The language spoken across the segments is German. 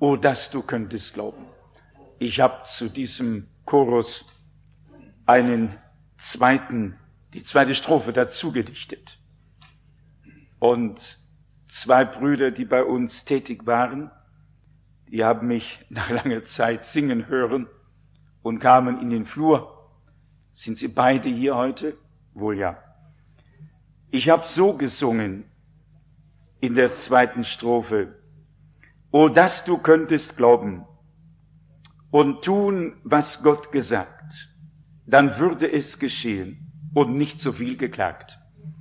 Oh, dass du könntest glauben. Ich habe zu diesem Chorus die zweite Strophe dazu gedichtet. Und zwei Brüder, die bei uns tätig waren, die haben mich nach langer Zeit singen hören und kamen in den Flur. Sind sie beide hier heute? Wohl ja. Ich habe so gesungen in der zweiten Strophe. O, dass du könntest glauben und tun, was Gott gesagt, dann würde es geschehen und nicht so viel geklagt.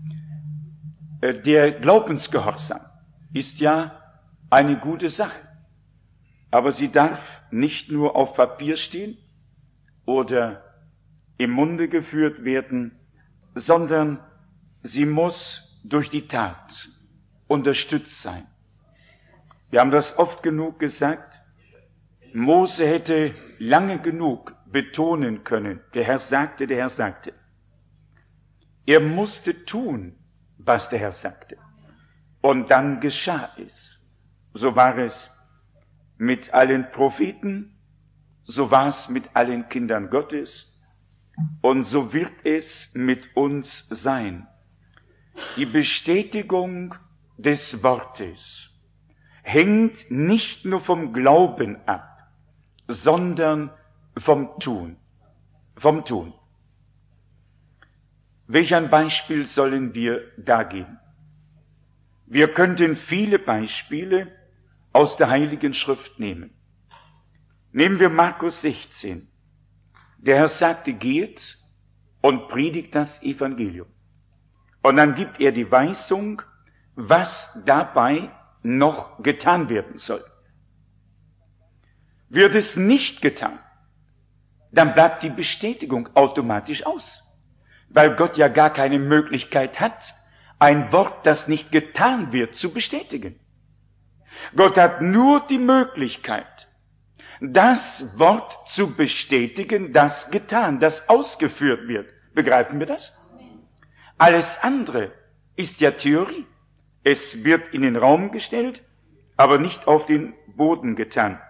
Der Glaubensgehorsam ist ja eine gute Sache, aber sie darf nicht nur auf Papier stehen oder im Munde geführt werden, sondern sie muss durch die Tat unterstützt sein. Wir haben das oft genug gesagt. Mose hätte lange genug betonen können, der Herr sagte, der Herr sagte. Er musste tun, was der Herr sagte. Und dann geschah es. So war es mit allen Propheten, so war es mit allen Kindern Gottes und so wird es mit uns sein. Die Bestätigung des Wortes hängt nicht nur vom Glauben ab, sondern vom Tun. Vom Tun. Welch ein Beispiel sollen wir da geben? Wir könnten viele Beispiele aus der Heiligen Schrift nehmen. Nehmen wir Markus 16. Der Herr sagte, geht und predigt das Evangelium. Und dann gibt er die Weisung, was dabei noch getan werden soll. Wird es nicht getan, dann bleibt die Bestätigung automatisch aus, weil Gott ja gar keine Möglichkeit hat, ein Wort, das nicht getan wird, zu bestätigen. Gott hat nur die Möglichkeit, das Wort zu bestätigen, das getan, das ausgeführt wird. Begreifen wir das? Alles andere ist ja Theorie. Es wird in den Raum gestellt, aber nicht auf den Boden getan.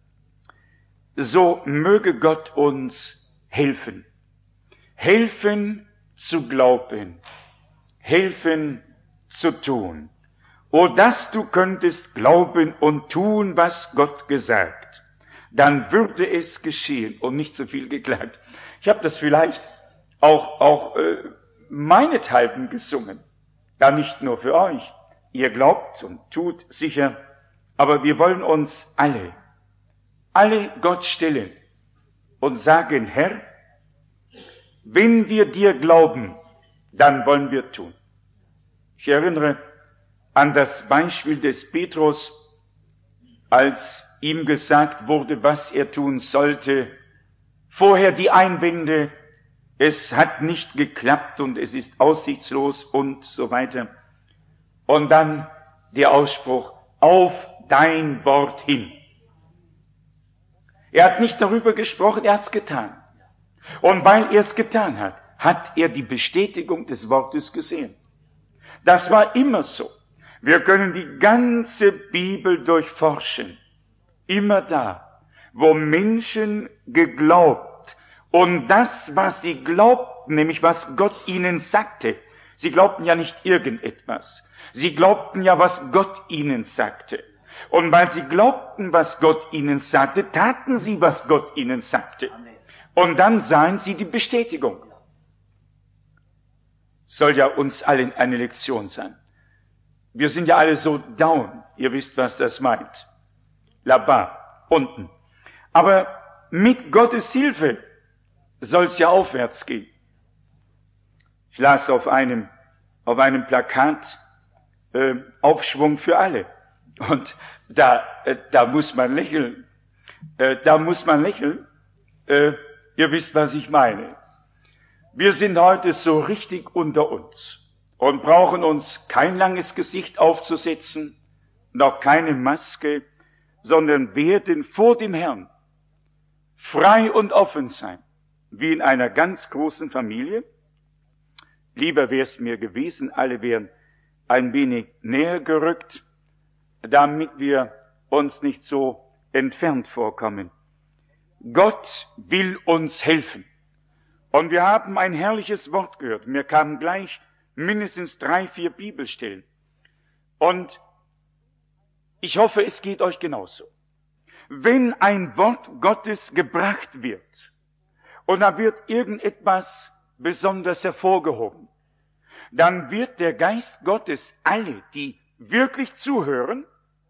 So möge Gott uns helfen. Helfen zu glauben. Helfen zu tun. O, dass du könntest glauben und tun, was Gott gesagt. Dann würde es geschehen und nicht so viel geklagt. Ich habe das vielleicht auch meinethalben gesungen. Ja, nicht nur für euch. Ihr glaubt und tut sicher, aber wir wollen uns alle Gott stellen und sagen, Herr, wenn wir dir glauben, dann wollen wir tun. Ich erinnere an das Beispiel des Petrus, als ihm gesagt wurde, was er tun sollte. Vorher die Einwände, es hat nicht geklappt und es ist aussichtslos und so weiter. Und dann der Ausspruch, auf dein Wort hin. Er hat nicht darüber gesprochen, er hat es getan. Und weil er es getan hat, hat er die Bestätigung des Wortes gesehen. Das war immer so. Wir können die ganze Bibel durchforschen. Immer da, wo Menschen geglaubt und das, was sie glaubten, nämlich was Gott ihnen sagte. Sie glaubten ja nicht irgendetwas. Sie glaubten ja, was Gott ihnen sagte. Und weil sie glaubten, was Gott ihnen sagte, taten sie, was Gott ihnen sagte. Und dann sahen sie die Bestätigung. Soll ja uns allen eine Lektion sein. Wir sind ja alle so down. Ihr wisst, was das meint. Là-bas, unten. Aber mit Gottes Hilfe soll es ja aufwärts gehen. Ich las auf einem Plakat Aufschwung für alle. Und da muss man lächeln. Ihr wisst, was ich meine. Wir sind heute so richtig unter uns und brauchen uns kein langes Gesicht aufzusetzen, noch keine Maske, sondern werden vor dem Herrn frei und offen sein, wie in einer ganz großen Familie. Lieber wäre es mir gewesen, alle wären ein wenig näher gerückt, damit wir uns nicht so entfernt vorkommen. Gott will uns helfen. Und wir haben ein herrliches Wort gehört. Mir kamen gleich mindestens 3, 4 Bibelstellen. Und ich hoffe, es geht euch genauso. Wenn ein Wort Gottes gebracht wird und da wird irgendetwas besonders hervorgehoben, dann wird der Geist Gottes alle, die wirklich zuhören,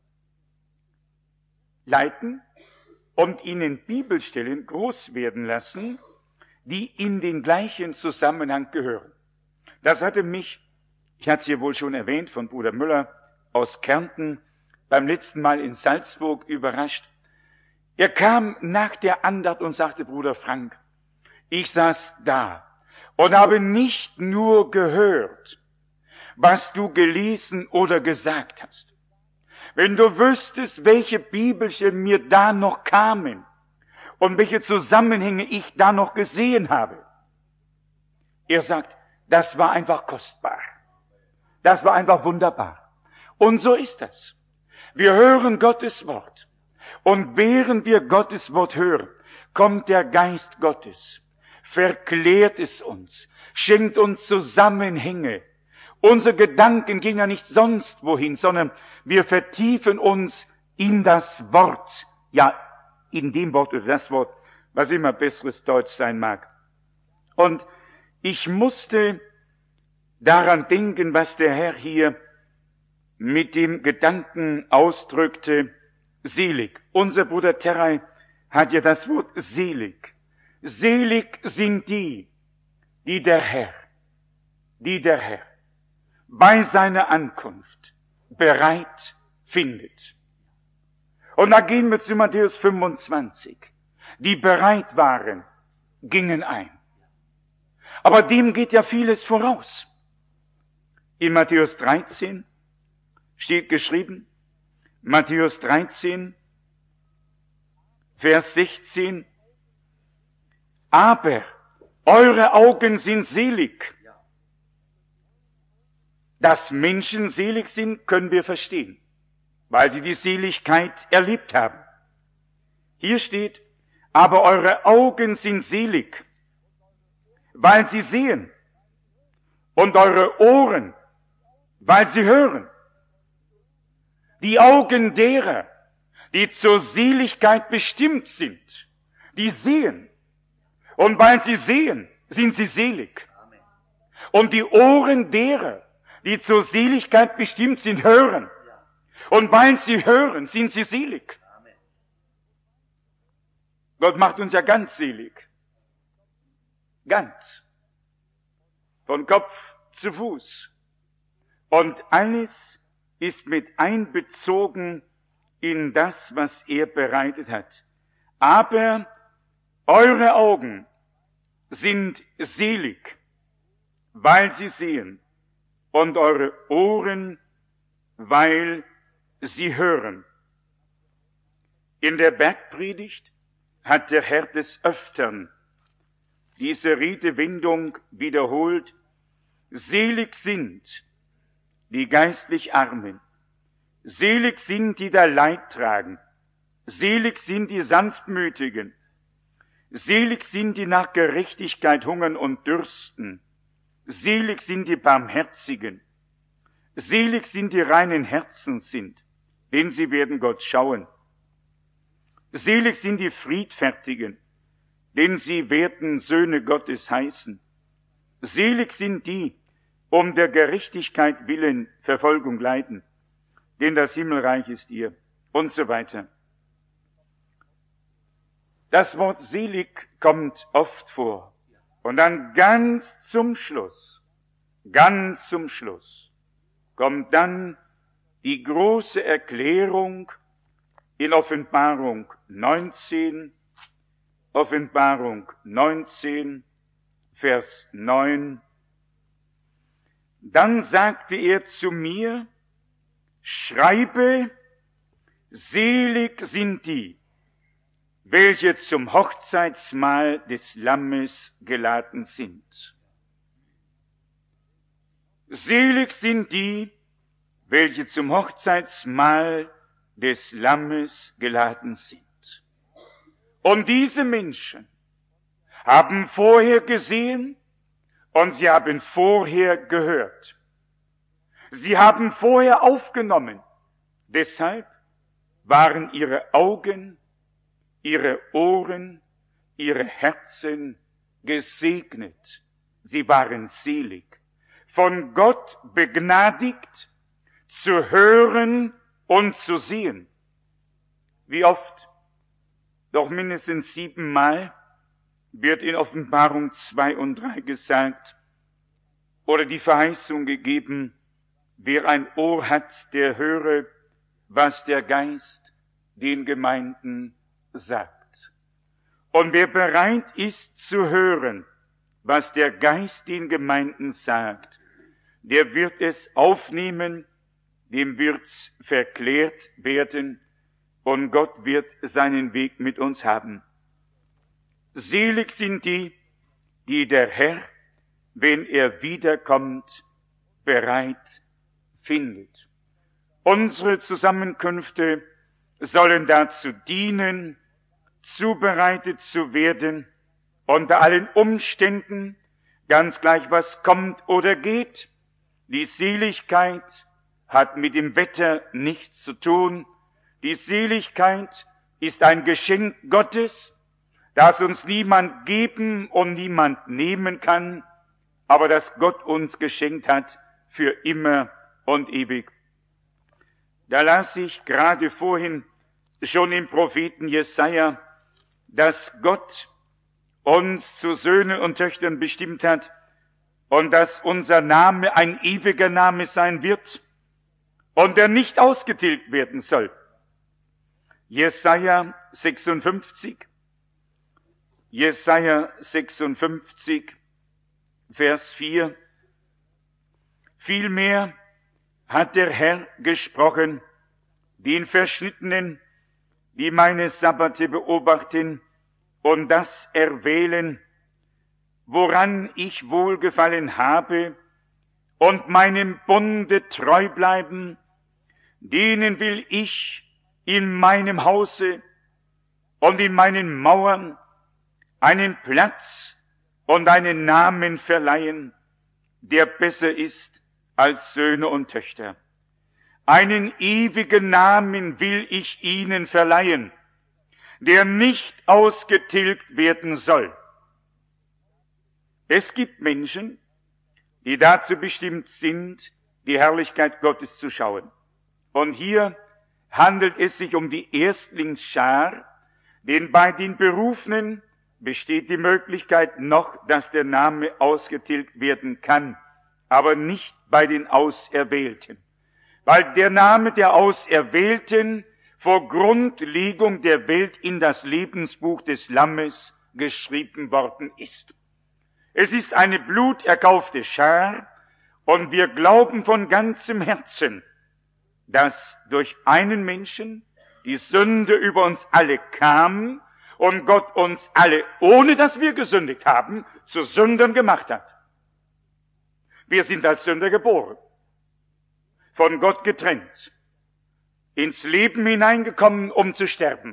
leiten und ihnen Bibelstellen groß werden lassen, die in den gleichen Zusammenhang gehören. Das hatte mich, ich hatte es hier wohl schon erwähnt, von Bruder Müller aus Kärnten beim letzten Mal in Salzburg überrascht. Er kam nach der Andacht und sagte, Bruder Frank, ich saß da und habe nicht nur gehört, was du gelesen oder gesagt hast. Wenn du wüsstest, welche Bibelstellen mir da noch kamen und welche Zusammenhänge ich da noch gesehen habe. Er sagt, das war einfach kostbar. Das war einfach wunderbar. Und so ist das. Wir hören Gottes Wort. Und während wir Gottes Wort hören, kommt der Geist Gottes, verklärt es uns, schenkt uns Zusammenhänge. Unsere Gedanken gehen ja nicht sonst wohin, sondern wir vertiefen uns in das Wort. Ja, in dem Wort oder das Wort, was immer besseres Deutsch sein mag. Und ich musste daran denken, was der Herr hier mit dem Gedanken ausdrückte, selig. Unser Bruder Terray hat ja das Wort selig. Selig sind die der Herr bei seiner Ankunft bereit findet. Und da gehen wir zu Matthäus 25. Die bereit waren, gingen ein. Aber dem geht ja vieles voraus. In Matthäus 13 steht geschrieben, Matthäus 13, Vers 16, aber eure Augen sind selig. Dass Menschen selig sind, können wir verstehen, weil sie die Seligkeit erlebt haben. Hier steht, aber eure Augen sind selig, weil sie sehen, und eure Ohren, weil sie hören. Die Augen derer, die zur Seligkeit bestimmt sind, die sehen. Und weil sie sehen, sind sie selig. Und die Ohren derer, die zur Seligkeit bestimmt sind, hören. Und weil sie hören, sind sie selig. Gott macht uns ja ganz selig. Ganz. Von Kopf zu Fuß. Und alles ist mit einbezogen in das, was er bereitet hat. Aber eure Augen sind selig, weil sie sehen, und eure Ohren, weil sie hören. In der Bergpredigt hat der Herr des Öfteren diese Redewendung wiederholt: Selig sind die geistlich Armen, selig sind die da Leid tragen, selig sind die Sanftmütigen, selig sind die nach Gerechtigkeit hungern und dürsten, selig sind die Barmherzigen, selig sind die reinen Herzens sind, denn sie werden Gott schauen. Selig sind die Friedfertigen, denn sie werden Söhne Gottes heißen. Selig sind die, um der Gerechtigkeit willen Verfolgung leiden, denn das Himmelreich ist ihr, und so weiter. Das Wort selig kommt oft vor. Und dann ganz zum Schluss, kommt dann die große Erklärung in Offenbarung 19, Vers 9. Dann sagte er zu mir, schreibe, selig sind die, welche zum Hochzeitsmahl des Lammes geladen sind. Selig sind die, welche zum Hochzeitsmahl des Lammes geladen sind. Und diese Menschen haben vorher gesehen und sie haben vorher gehört. Sie haben vorher aufgenommen. Deshalb waren ihre Augen, ihre Ohren, ihre Herzen gesegnet. Sie waren selig, von Gott begnadigt, zu hören und zu sehen. Wie oft? Doch mindestens 7-mal wird in Offenbarung 2 und 3 gesagt oder die Verheißung gegeben, wer ein Ohr hat, der höre, was der Geist den Gemeinden sagt. Und wer bereit ist zu hören, was der Geist den Gemeinden sagt, der wird es aufnehmen, dem wird's verklärt werden, und Gott wird seinen Weg mit uns haben. Selig sind die, die der Herr, wenn er wiederkommt, bereit findet. Unsere Zusammenkünfte sollen dazu dienen, zubereitet zu werden, unter allen Umständen, ganz gleich was kommt oder geht. Die Seligkeit hat mit dem Wetter nichts zu tun. Die Seligkeit ist ein Geschenk Gottes, das uns niemand geben und niemand nehmen kann, aber das Gott uns geschenkt hat für immer und ewig. Da las ich gerade vorhin schon im Propheten Jesaja, dass Gott uns zu Söhnen und Töchtern bestimmt hat und dass unser Name ein ewiger Name sein wird und der nicht ausgetilgt werden soll. Jesaja 56, Vers 4. Vielmehr hat der Herr gesprochen, den Verschnittenen, die meine Sabbate beobachten und das erwählen, woran ich Wohlgefallen habe und meinem Bunde treu bleiben, denen will ich in meinem Hause und in meinen Mauern einen Platz und einen Namen verleihen, der besser ist als Söhne und Töchter. Einen ewigen Namen will ich ihnen verleihen, der nicht ausgetilgt werden soll. Es gibt Menschen, die dazu bestimmt sind, die Herrlichkeit Gottes zu schauen. Und hier handelt es sich um die Erstlingsschar, denn bei den Berufenen besteht die Möglichkeit noch, dass der Name ausgetilgt werden kann, aber nicht bei den Auserwählten. Weil der Name der Auserwählten vor Grundlegung der Welt in das Lebensbuch des Lammes geschrieben worden ist. Es ist eine bluterkaufte Schar und wir glauben von ganzem Herzen, dass durch einen Menschen die Sünde über uns alle kam und Gott uns alle, ohne dass wir gesündigt haben, zu Sündern gemacht hat. Wir sind als Sünder geboren, von Gott getrennt, ins Leben hineingekommen, um zu sterben.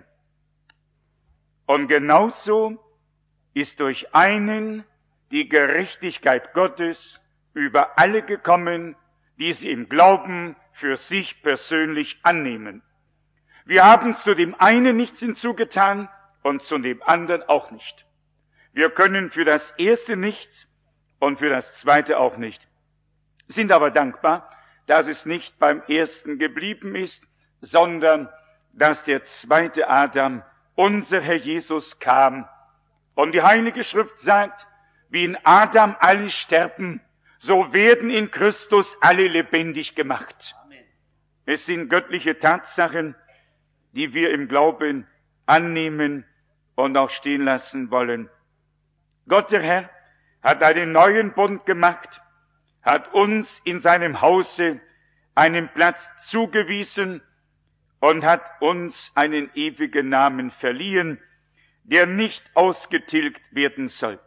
Und genauso ist durch einen die Gerechtigkeit Gottes über alle gekommen, die sie im Glauben für sich persönlich annehmen. Wir haben zu dem einen nichts hinzugetan und zu dem anderen auch nicht. Wir können für das erste nichts und für das zweite auch nicht. Sind aber dankbar, dass es nicht beim ersten geblieben ist, sondern dass der zweite Adam, unser Herr Jesus, kam. Und die Heilige Schrift sagt, wie in Adam alle sterben, so werden in Christus alle lebendig gemacht. Amen. Es sind göttliche Tatsachen, die wir im Glauben annehmen und auch stehen lassen wollen. Gott, der Herr, hat einen neuen Bund gemacht, hat uns in seinem Hause einen Platz zugewiesen und hat uns einen ewigen Namen verliehen, der nicht ausgetilgt werden soll.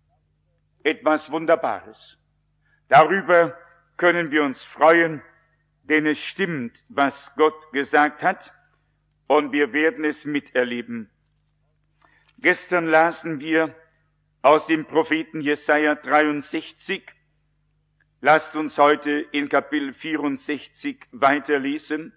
Etwas Wunderbares. Darüber können wir uns freuen, denn es stimmt, was Gott gesagt hat. und wir werden es miterleben. Gestern lasen wir aus dem Propheten Jesaja 63. Lasst uns heute in Kapitel 64 weiterlesen.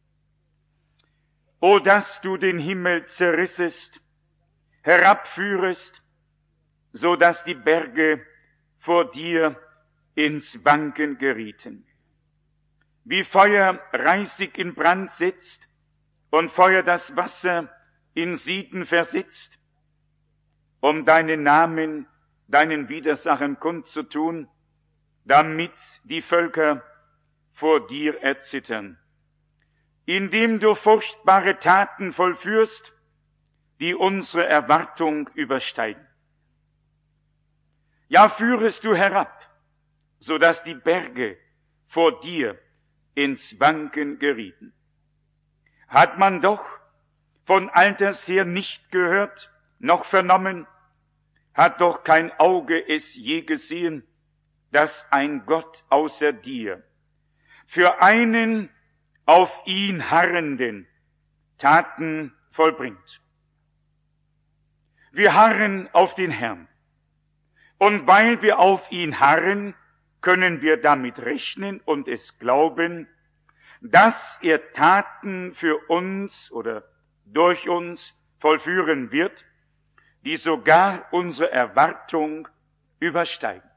O, dass du den Himmel zerrissest, herabführest, so dass die Berge vor dir ins Wanken gerieten. Wie Feuer Reisig in Brand setzt und Feuer das Wasser in Sieden versetzt, um deinen Namen, deinen Widersachern kundzutun, damit die Völker vor dir erzittern. Indem du furchtbare Taten vollführst, die unsere Erwartung übersteigen. Ja, führest du herab, so dass die Berge vor dir ins Wanken gerieten. Hat man doch von alters her nicht gehört, noch vernommen, hat doch kein Auge es je gesehen, dass ein Gott außer dir für einen auf ihn harrenden Taten vollbringt. Wir harren auf den Herrn. Und weil wir auf ihn harren, können wir damit rechnen und es glauben, dass er Taten für uns oder durch uns vollführen wird, die sogar unsere Erwartung übersteigen.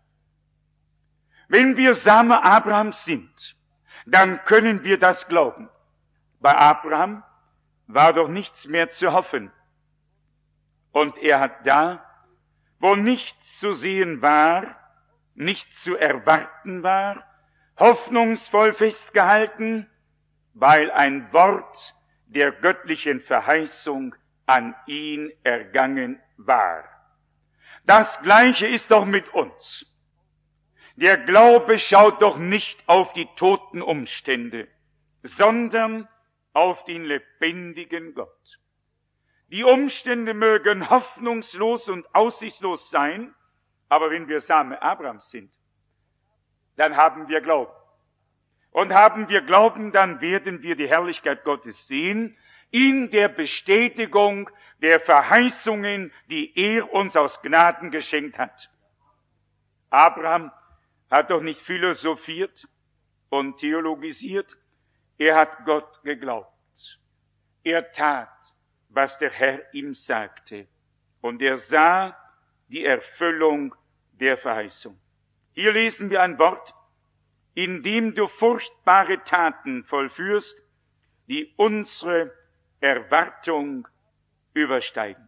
Wenn wir Same Abrahams sind, dann können wir das glauben. Bei Abraham war doch nichts mehr zu hoffen. Und er hat da, wo nichts zu sehen war, nichts zu erwarten war, hoffnungsvoll festgehalten, weil ein Wort der göttlichen Verheißung an ihn ergangen war. Das Gleiche ist doch mit uns. Der Glaube schaut doch nicht auf die toten Umstände, sondern auf den lebendigen Gott. Die Umstände mögen hoffnungslos und aussichtslos sein, aber wenn wir Same Abrahams sind, dann haben wir Glauben. Und haben wir Glauben, dann werden wir die Herrlichkeit Gottes sehen, in der Bestätigung der Verheißungen, die er uns aus Gnaden geschenkt hat. Abraham hat doch nicht philosophiert und theologisiert, er hat Gott geglaubt. Er tat, was der Herr ihm sagte, und er sah die Erfüllung der Verheißung. Hier lesen wir ein Wort, indem du furchtbare Taten vollführst, die unsere Erwartung übersteigen.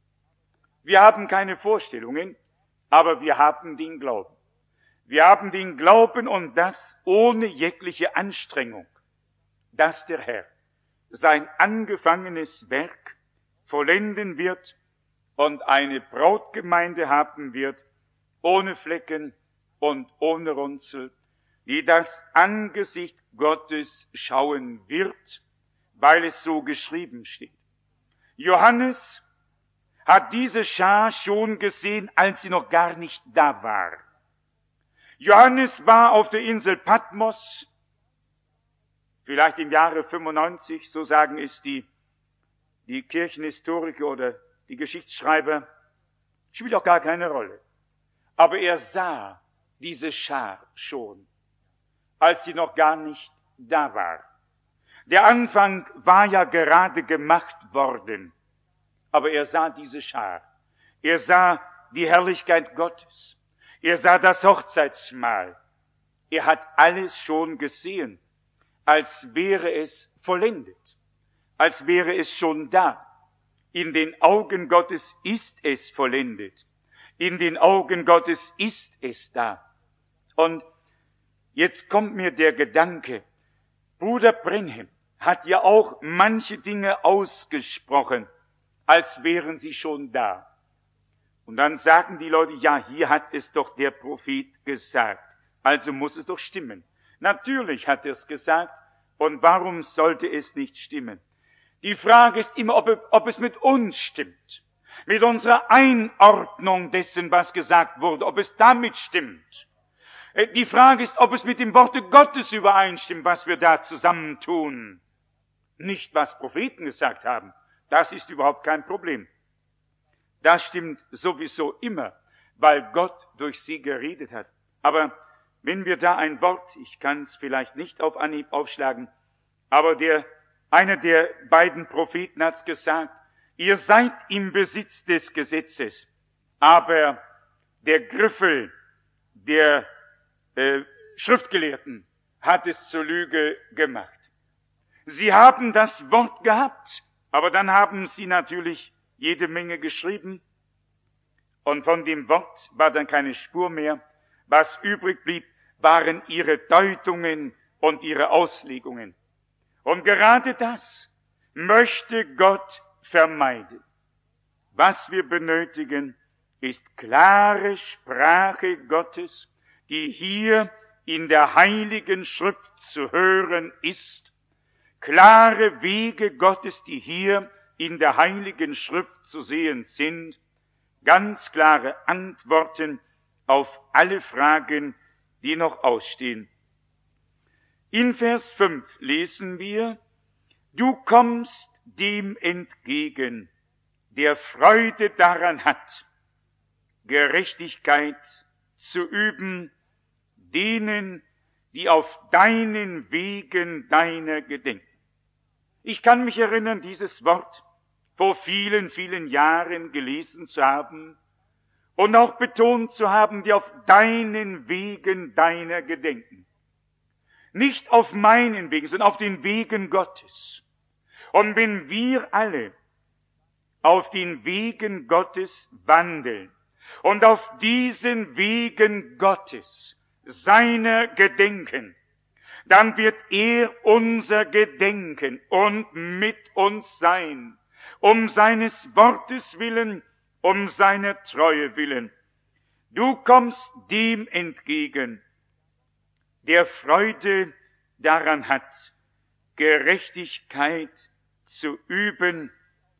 Wir haben keine Vorstellungen, aber wir haben den Glauben. Wir haben den Glauben und das ohne jegliche Anstrengung, dass der Herr sein angefangenes Werk vollenden wird und eine Brautgemeinde haben wird, ohne Flecken und ohne Runzel, die das Angesicht Gottes schauen wird, weil es so geschrieben steht. Johannes hat diese Schar schon gesehen, als sie noch gar nicht da war. Johannes war auf der Insel Patmos, vielleicht im Jahre 95, so sagen es die Kirchenhistoriker oder die Geschichtsschreiber, spielt auch gar keine Rolle. Aber er sah diese Schar schon, als sie noch gar nicht da war. Der Anfang war ja gerade gemacht worden, aber er sah diese Schar. Er sah die Herrlichkeit Gottes. Er sah das Hochzeitsmahl. Er hat alles schon gesehen, als wäre es vollendet, als wäre es schon da. In den Augen Gottes ist es vollendet. In den Augen Gottes ist es da. Und jetzt kommt mir der Gedanke, Bruder Branham hat ja auch manche Dinge ausgesprochen, als wären sie schon da. Und dann sagen die Leute, ja, hier hat es doch der Prophet gesagt, also muss es doch stimmen. Natürlich hat er es gesagt, und warum sollte es nicht stimmen? Die Frage ist immer, ob es mit uns stimmt, mit unserer Einordnung dessen, was gesagt wurde, ob es damit stimmt. Die Frage ist, ob es mit dem Worte Gottes übereinstimmt, was wir da zusammentun. nicht, was Propheten gesagt haben. Das ist überhaupt kein Problem. Das stimmt sowieso immer, weil Gott durch sie geredet hat. Aber wenn wir da ein Wort, ich kann es vielleicht nicht auf Anhieb aufschlagen, aber einer der beiden Propheten hat es gesagt, ihr seid im Besitz des Gesetzes, aber der Griffel der Schriftgelehrten hat es zur Lüge gemacht. Sie haben das Wort gehabt, aber dann haben sie natürlich jede Menge geschrieben und von dem Wort war dann keine Spur mehr. Was übrig blieb, waren ihre Deutungen und ihre Auslegungen. Und gerade das möchte Gott vermeiden. Was wir benötigen, ist klare Sprache Gottes, die hier in der Heiligen Schrift zu hören ist. Klare Wege Gottes, die hier in der Heiligen Schrift zu sehen sind. Ganz klare Antworten auf alle Fragen, die noch ausstehen. In Vers 5 lesen wir, du kommst dem entgegen, der Freude daran hat, Gerechtigkeit zu üben, denen, die auf deinen Wegen deiner gedenken. Ich kann mich erinnern, dieses Wort vor vielen, vielen Jahren gelesen zu haben und auch betont zu haben, die auf deinen Wegen deiner gedenken. Nicht auf meinen Wegen, sondern auf den Wegen Gottes. Und wenn wir alle auf den Wegen Gottes wandeln und auf diesen Wegen Gottes seiner gedenken, dann wird er unser Gedenken und mit uns sein, um seines Wortes willen, um seiner Treue willen. Du kommst dem entgegen, der Freude daran hat, Gerechtigkeit zu üben,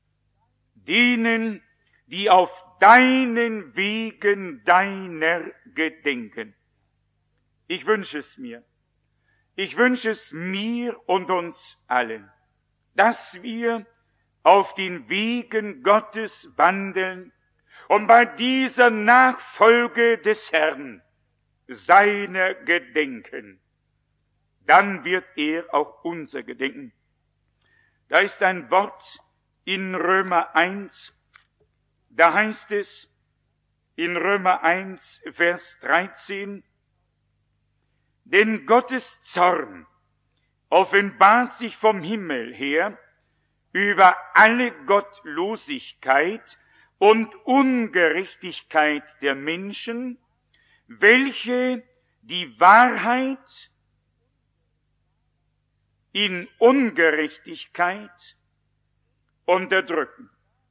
denen, die auf deinen Wegen deiner gedenken. Ich wünsche es mir. Ich wünsche es mir und uns allen, dass wir auf den Wegen Gottes wandeln und bei dieser Nachfolge des Herrn seiner gedenken. Dann wird er auch unser gedenken. Da ist ein Wort in Römer 1, da heißt es in Römer 1, Vers 13, denn Gottes Zorn offenbart sich vom Himmel her über alle Gottlosigkeit und Ungerechtigkeit der Menschen, welche die Wahrheit in Ungerechtigkeit unterdrücken.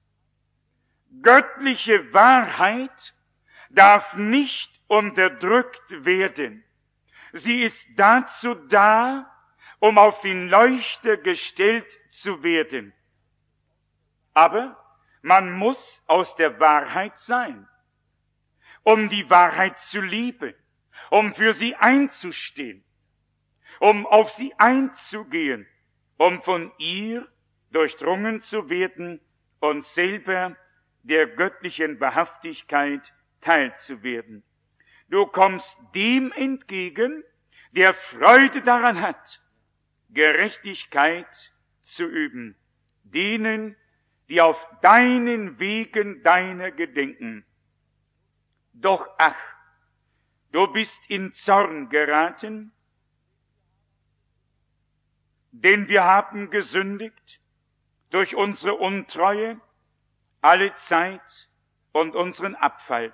Göttliche Wahrheit darf nicht unterdrückt werden. Sie ist dazu da, um auf den Leuchter gestellt zu werden. Aber man muss aus der Wahrheit sein, um die Wahrheit zu lieben, um für sie einzustehen, um auf sie einzugehen, um von ihr durchdrungen zu werden und selber der göttlichen Wahrhaftigkeit teilzuwerden. Du kommst dem entgegen, der Freude daran hat, Gerechtigkeit zu üben, denen, die auf deinen Wegen deiner gedenken. Doch ach, du bist in Zorn geraten, denn wir haben gesündigt durch unsere Untreue, alle Zeit und unseren Abfall.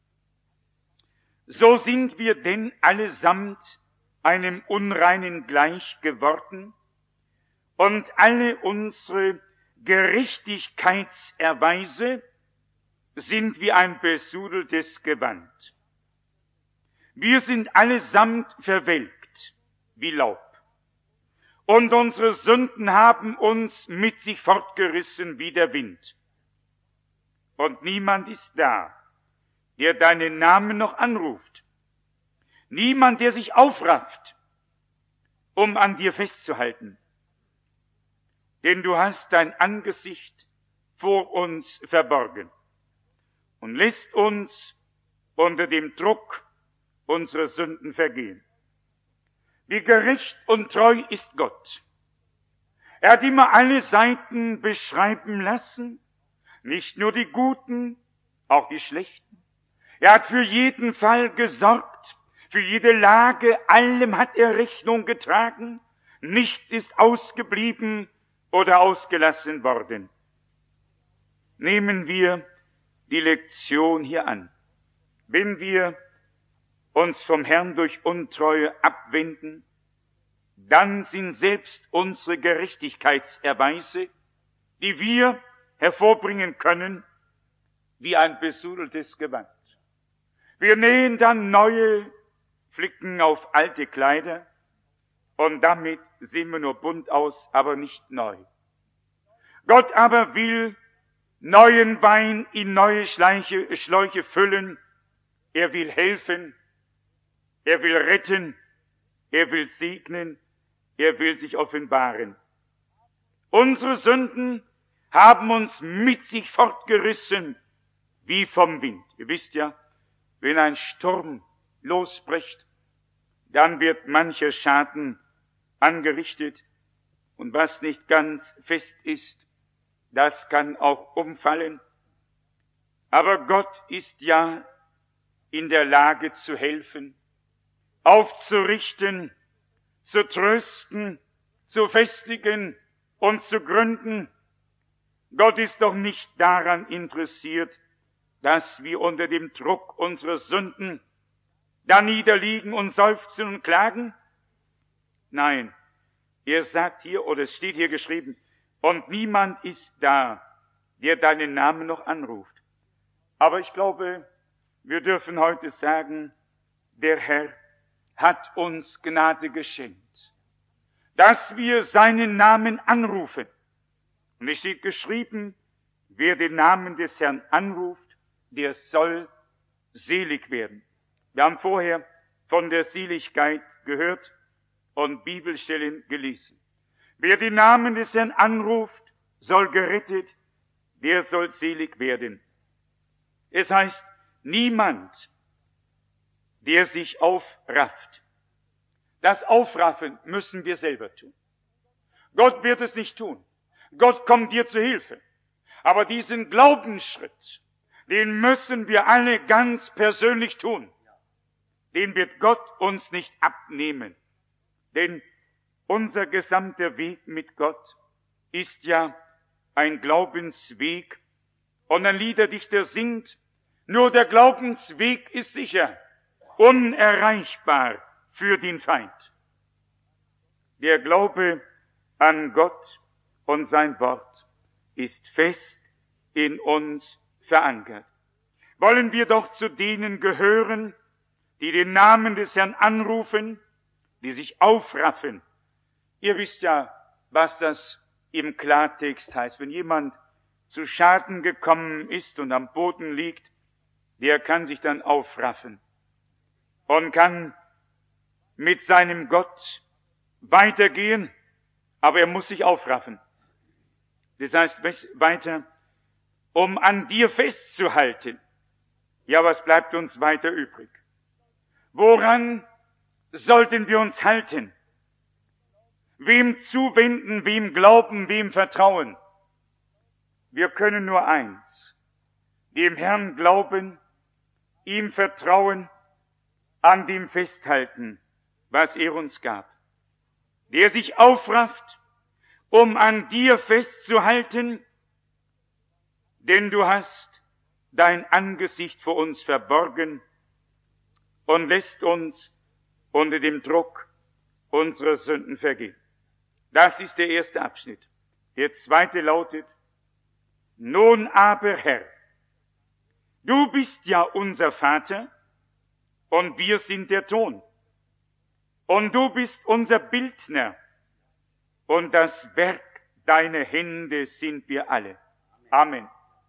So sind wir denn allesamt einem Unreinen gleich geworden und alle unsere Gerechtigkeitserweise sind wie ein besudeltes Gewand. Wir sind allesamt verwelkt wie Laub und unsere Sünden haben uns mit sich fortgerissen wie der Wind. Und niemand ist da, der deinen Namen noch anruft. Niemand, der sich aufrafft, um an dir festzuhalten. denn du hast dein Angesicht vor uns verborgen und lässt uns unter dem Druck unserer Sünden vergehen. Wie gerecht und treu ist Gott. Er hat immer alle Seiten beschreiben lassen, nicht nur die guten, auch die schlechten. Er hat für jeden Fall gesorgt, für jede Lage, allem hat er Rechnung getragen. Nichts ist ausgeblieben oder ausgelassen worden. Nehmen wir die Lektion hier an. Wenn wir uns vom Herrn durch Untreue abwenden, dann sind selbst unsere Gerechtigkeitserweise, die wir hervorbringen können, wie ein besudeltes Gewand. Wir nähen dann neue Flicken auf alte Kleider und damit sehen wir nur bunt aus, aber nicht neu. Gott aber will neuen Wein in neue Schläuche füllen. Er will helfen, er will retten, er will segnen, er will sich offenbaren. Unsere Sünden haben uns mit sich fortgerissen wie vom Wind. Ihr wisst ja, wenn ein Sturm losbricht, dann wird mancher Schaden angerichtet und was nicht ganz fest ist, das kann auch umfallen. Aber Gott ist ja in der Lage zu helfen, aufzurichten, zu trösten, zu festigen und zu gründen. Gott ist doch nicht daran interessiert, dass wir unter dem Druck unserer Sünden da niederliegen und seufzen und klagen. Nein, er sagt hier, oder es steht hier geschrieben, und niemand ist da, der deinen Namen noch anruft. Aber ich glaube, wir dürfen heute sagen, der Herr hat uns Gnade geschenkt, dass wir seinen Namen anrufen. Und es steht geschrieben, wer den Namen des Herrn anruft, der soll selig werden. Wir haben vorher von der Seligkeit gehört und Bibelstellen gelesen. Wer den Namen des Herrn anruft, soll gerettet, der soll selig werden. Es heißt, niemand, der sich aufrafft. Das Aufraffen müssen wir selber tun. Gott wird es nicht tun. Gott kommt dir zu Hilfe. Aber diesen Glaubensschritt, den müssen wir alle ganz persönlich tun. Den wird Gott uns nicht abnehmen. Denn unser gesamter Weg mit Gott ist ja ein Glaubensweg. Und ein Liederdichter singt, nur der Glaubensweg ist sicher, unerreichbar für den Feind. Der Glaube an Gott und sein Wort ist fest in uns verankert. Wollen wir doch zu denen gehören, die den Namen des Herrn anrufen, die sich aufraffen. Ihr wisst ja, was das im Klartext heißt. Wenn jemand zu Schaden gekommen ist und am Boden liegt, der kann sich dann aufraffen und kann mit seinem Gott weitergehen, aber er muss sich aufraffen. Das heißt weiter, um an dir festzuhalten. Ja, was bleibt uns weiter übrig? Woran sollten wir uns halten? Wem zuwenden, wem glauben, wem vertrauen? Wir können nur eins, dem Herrn glauben, ihm vertrauen, an dem festhalten, was er uns gab. Der sich aufrafft, um an dir festzuhalten, denn du hast dein Angesicht vor uns verborgen und lässt uns unter dem Druck unserer Sünden vergehen. Das ist der erste Abschnitt. Der zweite lautet, nun aber Herr, du bist ja unser Vater und wir sind der Ton. Und du bist unser Bildner und das Werk deiner Hände sind wir alle. Amen.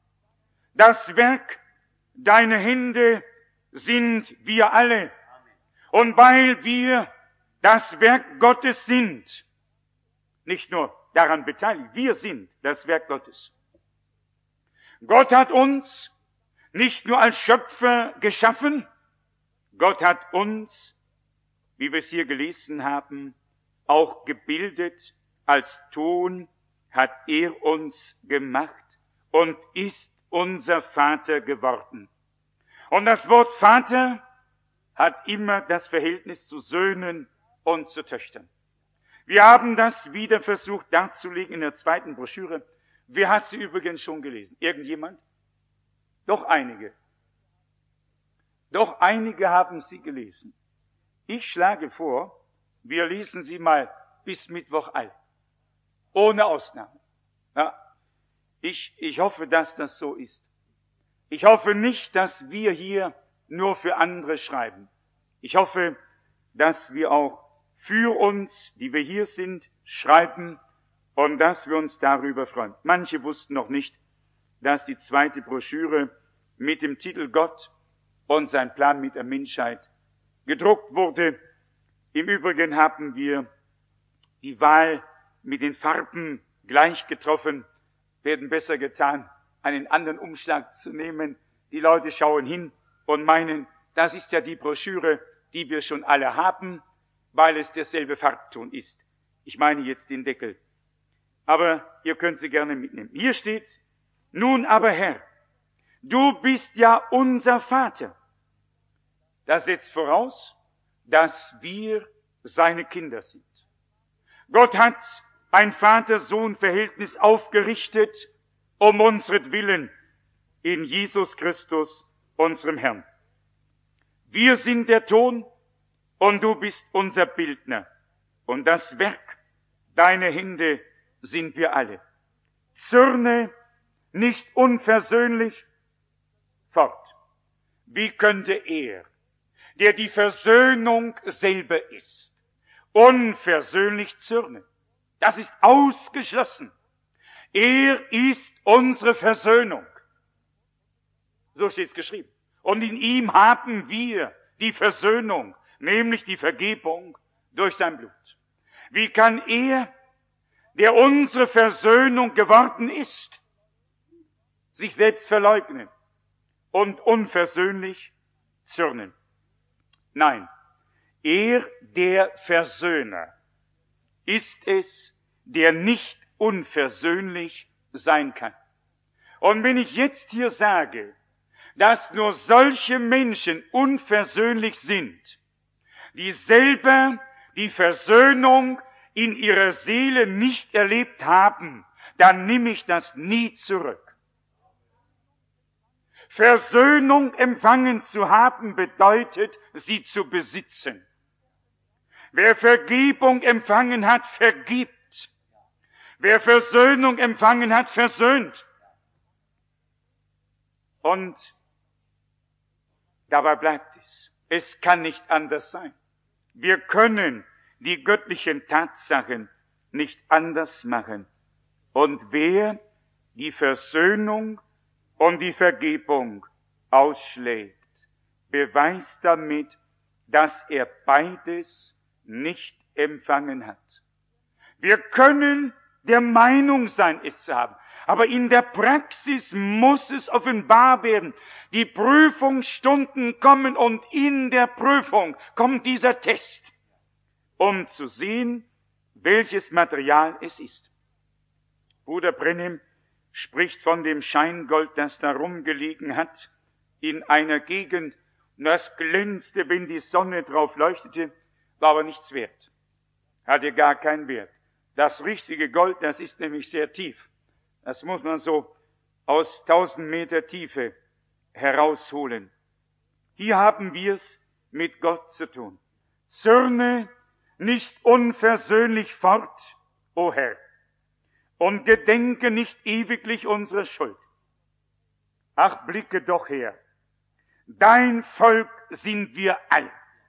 Das Werk deiner Hände sind wir alle. Und weil wir das Werk Gottes sind, nicht nur daran beteiligt. Wir sind das Werk Gottes. Gott hat uns nicht nur als Schöpfer geschaffen, Gott hat uns, wie wir es hier gelesen haben, auch gebildet. Als Ton hat er uns gemacht und ist unser Vater geworden. Und das Wort Vater hat immer das Verhältnis zu Söhnen und zu Töchtern. Wir haben das wieder versucht darzulegen in der zweiten Broschüre. Wer hat sie übrigens schon gelesen? Irgendjemand? Doch einige. Doch einige haben sie gelesen. Ich schlage vor, wir lesen sie mal bis Mittwoch alle. Ohne Ausnahme. Ja, ich hoffe, dass das so ist. Ich hoffe nicht, dass wir hier nur für andere schreiben. Ich hoffe, dass wir auch für uns, die wir hier sind, schreiben und dass wir uns darüber freuen. Manche wussten noch nicht, dass die zweite Broschüre mit dem Titel Gott und sein Plan mit der Menschheit gedruckt wurde. Im Übrigen haben wir die Wahl mit den Farben gleich getroffen, werden besser getan, einen anderen Umschlag zu nehmen. Die Leute schauen hin und meinen, das ist ja die Broschüre, die wir schon alle haben, weil es derselbe Farbton ist. Ich meine jetzt den Deckel. Aber ihr könnt sie gerne mitnehmen. Hier steht's: Nun aber Herr, du bist ja unser Vater. Das setzt voraus, dass wir seine Kinder sind. Gott hat ein Vater-Sohn-Verhältnis aufgerichtet, um unsretwillen, in Jesus Christus, unserem Herrn. Wir sind der Ton und du bist unser Bildner. Und das Werk deiner Hände sind wir alle. Zürne nicht unversöhnlich fort. Wie könnte er, der die Versöhnung selber ist, unversöhnlich zürnen? Das ist ausgeschlossen. Er ist unsere Versöhnung. So steht es geschrieben. Und in ihm haben wir die Versöhnung, nämlich die Vergebung durch sein Blut. Wie kann er, der unsere Versöhnung geworden ist, sich selbst verleugnen und unversöhnlich zürnen? Nein, er, der Versöhner, ist es, der nicht unversöhnlich sein kann. Und wenn ich jetzt hier sage, dass nur solche Menschen unversöhnlich sind, die selber die Versöhnung in ihrer Seele nicht erlebt haben, dann nehme ich das nie zurück. Versöhnung empfangen zu haben bedeutet, sie zu besitzen. Wer Vergebung empfangen hat, vergibt. Wer Versöhnung empfangen hat, versöhnt. Und dabei bleibt es. Es kann nicht anders sein. Wir können die göttlichen Tatsachen nicht anders machen. Und wer die Versöhnung und die Vergebung ausschlägt, beweist damit, dass er beides nicht empfangen hat. Wir können der Meinung sein, es zu haben. Aber in der Praxis muss es offenbar werden. Die Prüfungsstunden kommen und in der Prüfung kommt dieser Test, um zu sehen, welches Material es ist. Bruder Brennim spricht von dem Scheingold, das da rumgelegen hat in einer Gegend. Und das glänzte, wenn die Sonne drauf leuchtete, war aber nichts wert. Hatte gar keinen Wert. Das richtige Gold, das ist nämlich sehr tief. Das muss man so aus 1000 Meter Tiefe herausholen. Hier haben wir es mit Gott zu tun. Zürne nicht unversöhnlich fort, o Herr, und gedenke nicht ewiglich unserer Schuld. Ach, blicke doch her. Dein Volk sind wir alle.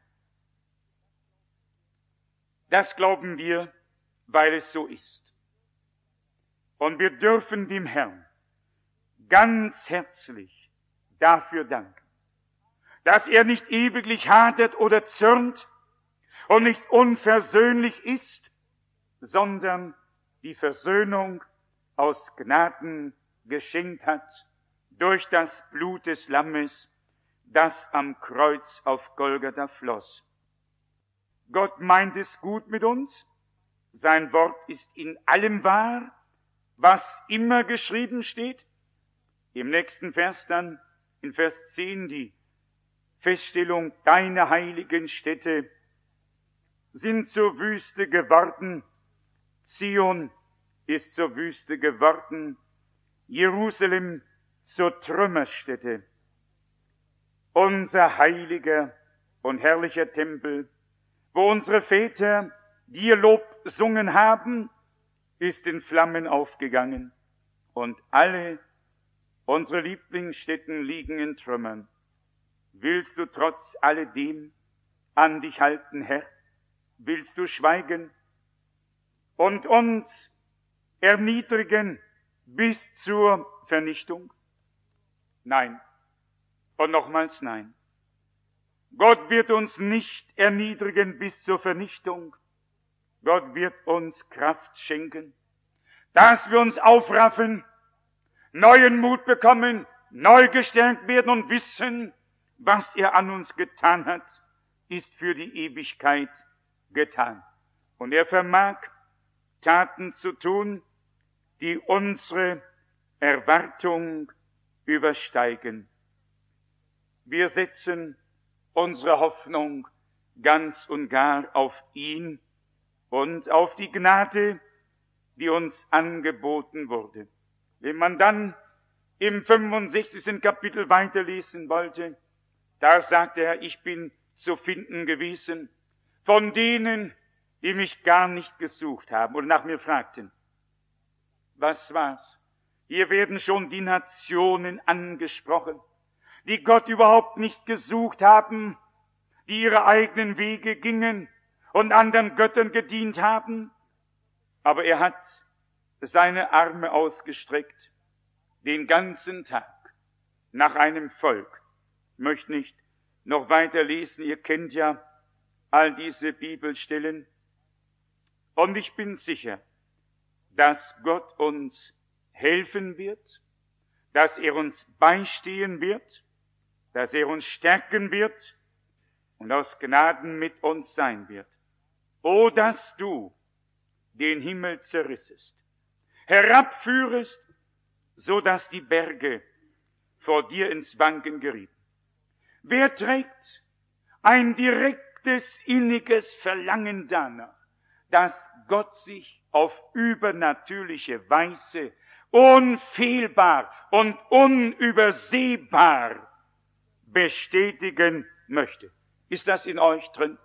Das glauben wir, weil es so ist. Und wir dürfen dem Herrn ganz herzlich dafür danken, dass er nicht ewiglich hadert oder zürnt und nicht unversöhnlich ist, sondern die Versöhnung aus Gnaden geschenkt hat durch das Blut des Lammes, das am Kreuz auf Golgatha floss. Gott meint es gut mit uns. Sein Wort ist in allem wahr, was immer geschrieben steht. Im nächsten Vers dann, in Vers 10, die Feststellung, deine heiligen Städte sind zur Wüste geworden. Zion ist zur Wüste geworden. Jerusalem zur Trümmerstätte. Unser heiliger und herrlicher Tempel, wo unsere Väter dir Lob gesungen haben, ist in Flammen aufgegangen und alle unsere Lieblingsstätten liegen in Trümmern. Willst du trotz alledem an dich halten, Herr? Willst du schweigen und uns erniedrigen bis zur Vernichtung? Nein. Und nochmals nein. Gott wird uns nicht erniedrigen bis zur Vernichtung. Gott wird uns Kraft schenken, dass wir uns aufraffen, neuen Mut bekommen, neu gestärkt werden und wissen, was er an uns getan hat, ist für die Ewigkeit getan. Und er vermag Taten zu tun, die unsere Erwartung übersteigen. Wir setzen unsere Hoffnung ganz und gar auf ihn und auf die Gnade, die uns angeboten wurde. Wenn man dann im 65. Kapitel weiterlesen wollte, da sagt er, ich bin zu finden gewesen von denen, die mich gar nicht gesucht haben oder nach mir fragten. Was war's? Hier werden schon die Nationen angesprochen, die Gott überhaupt nicht gesucht haben, die ihre eigenen Wege gingen und anderen Göttern gedient haben. Aber er hat seine Arme ausgestreckt, den ganzen Tag, nach einem Volk. Ich möchte nicht noch weiter lesen, ihr kennt ja all diese Bibelstellen. Und ich bin sicher, dass Gott uns helfen wird, dass er uns beistehen wird, dass er uns stärken wird und aus Gnaden mit uns sein wird. O, dass du den Himmel zerrissest, herabführest, so dass die Berge vor dir ins Wanken gerieten. Wer trägt ein direktes, inniges Verlangen danach, dass Gott sich auf übernatürliche Weise unfehlbar und unübersehbar bestätigen möchte? Ist das in euch drin?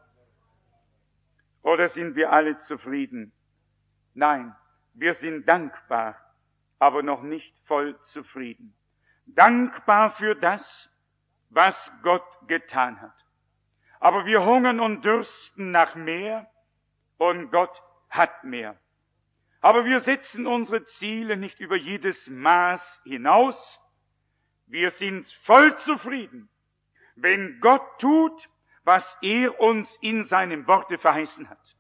Oder sind wir alle zufrieden? Nein, wir sind dankbar, aber noch nicht voll zufrieden. Dankbar für das, was Gott getan hat. Aber wir hungern und dürsten nach mehr und Gott hat mehr. Aber wir setzen unsere Ziele nicht über jedes Maß hinaus. Wir sind voll zufrieden, wenn Gott tut, was er uns in seinem Worte verheißen hat.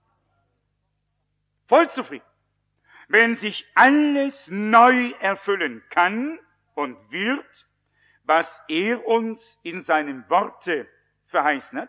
Voll zufrieden. Wenn sich alles neu erfüllen kann und wird, was er uns in seinem Worte verheißen hat,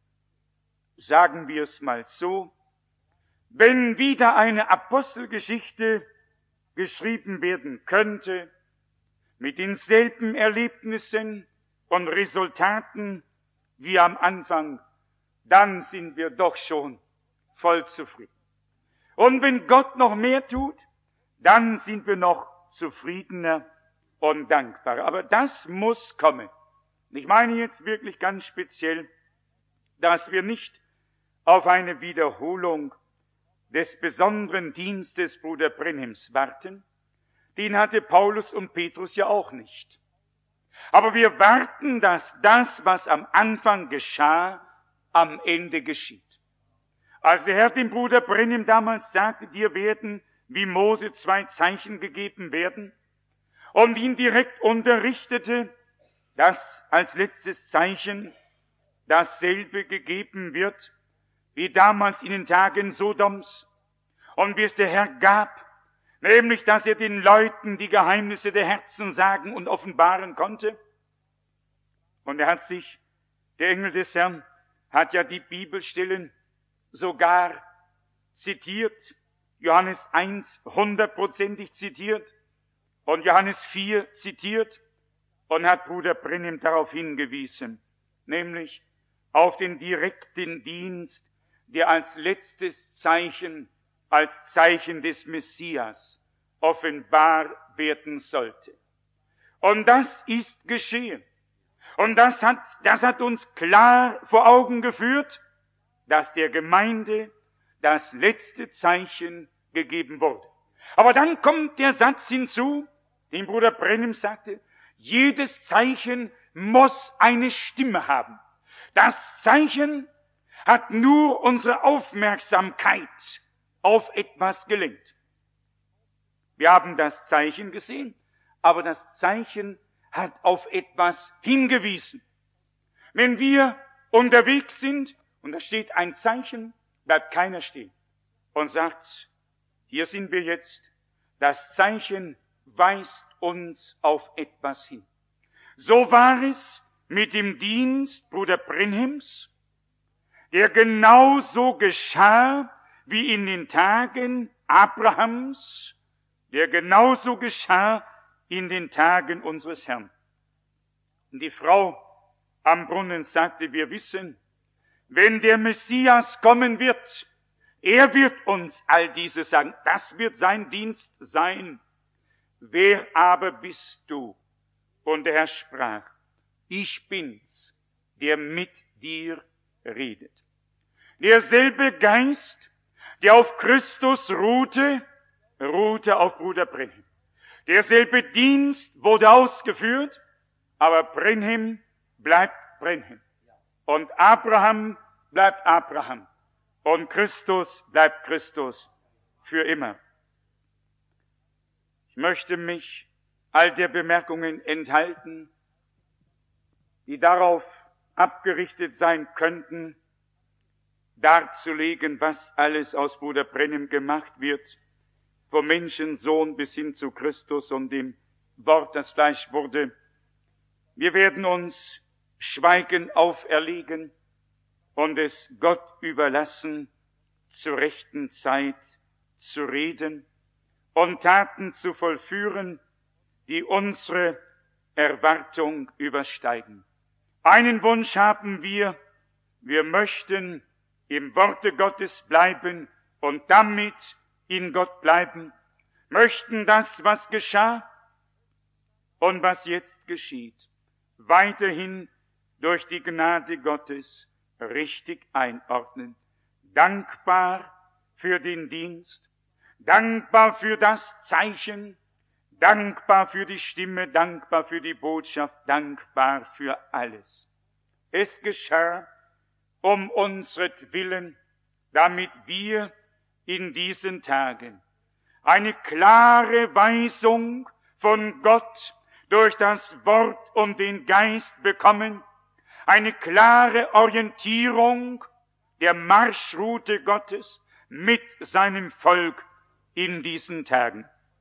sagen wir es mal so, wenn wieder eine Apostelgeschichte geschrieben werden könnte, mit denselben Erlebnissen und Resultaten wie am Anfang, dann sind wir doch schon voll zufrieden. Und wenn Gott noch mehr tut, dann sind wir noch zufriedener und dankbarer. Aber das muss kommen. Ich meine jetzt wirklich ganz speziell, dass wir nicht auf eine Wiederholung des besonderen Dienstes Bruder Brenhims warten. Den hatte Paulus und Petrus ja auch nicht. Aber wir warten, dass das, was am Anfang geschah, am Ende geschieht. Als der Herr dem Bruder Brenhim damals sagte, dir werden wie Mose 2 Zeichen gegeben werden, und ihn direkt unterrichtete, dass als letztes Zeichen dasselbe gegeben wird, wie damals in den Tagen Sodoms, und wie es der Herr gab, nämlich dass er den Leuten die Geheimnisse der Herzen sagen und offenbaren konnte. Und er hat sich, der Engel des Herrn, hat ja die Bibelstellen sogar zitiert, Johannes 1 hundertprozentig zitiert und Johannes 4 zitiert und hat Bruder Branham darauf hingewiesen, nämlich auf den direkten Dienst, der als letztes Zeichen, als Zeichen des Messias offenbar werden sollte. Und das ist geschehen. Und das hat uns klar vor Augen geführt, dass der Gemeinde das letzte Zeichen gegeben wurde. Aber dann kommt der Satz hinzu, den Bruder Branham sagte, jedes Zeichen muss eine Stimme haben. Das Zeichen hat nur unsere Aufmerksamkeit auf etwas gelenkt. Wir haben das Zeichen gesehen, aber das Zeichen hat auf etwas hingewiesen. Wenn wir unterwegs sind und da steht ein Zeichen, bleibt keiner stehen und sagt, hier sind wir jetzt, das Zeichen weist uns auf etwas hin. So war es mit dem Dienst Bruder Branhams, der genauso geschah wie in den Tagen Abrahams, der genauso geschah in den Tagen unseres Herrn. Und die Frau am Brunnen sagte, wir wissen, wenn der Messias kommen wird, er wird uns all dieses sagen. Das wird sein Dienst sein. Wer aber bist du? Und der Herr sprach, ich bin's, der mit dir redet. Derselbe Geist, der auf Christus ruhte auf Bruder Branham. Derselbe Dienst wurde ausgeführt, aber Branham bleibt Branham. Und Abraham bleibt Abraham. Und Christus bleibt Christus für immer. Ich möchte mich all der Bemerkungen enthalten, die darauf abgerichtet sein könnten, darzulegen, was alles aus Bruder Branham gemacht wird, vom Menschensohn bis hin zu Christus und dem Wort, das Fleisch wurde. Wir werden uns Schweigen auferlegen und es Gott überlassen, zur rechten Zeit zu reden und Taten zu vollführen, die unsere Erwartung übersteigen. Einen Wunsch haben wir möchten im Worte Gottes bleiben und damit in Gott bleiben, möchten das, was geschah und was jetzt geschieht, weiterhin durch die Gnade Gottes richtig einordnen. Dankbar für den Dienst, dankbar für das Zeichen, dankbar für die Stimme, dankbar für die Botschaft, dankbar für alles. Es geschah um unsretwillen, damit wir in diesen Tagen eine klare Weisung von Gott durch das Wort und den Geist bekommen, eine klare Orientierung der Marschroute Gottes mit seinem Volk in diesen Tagen.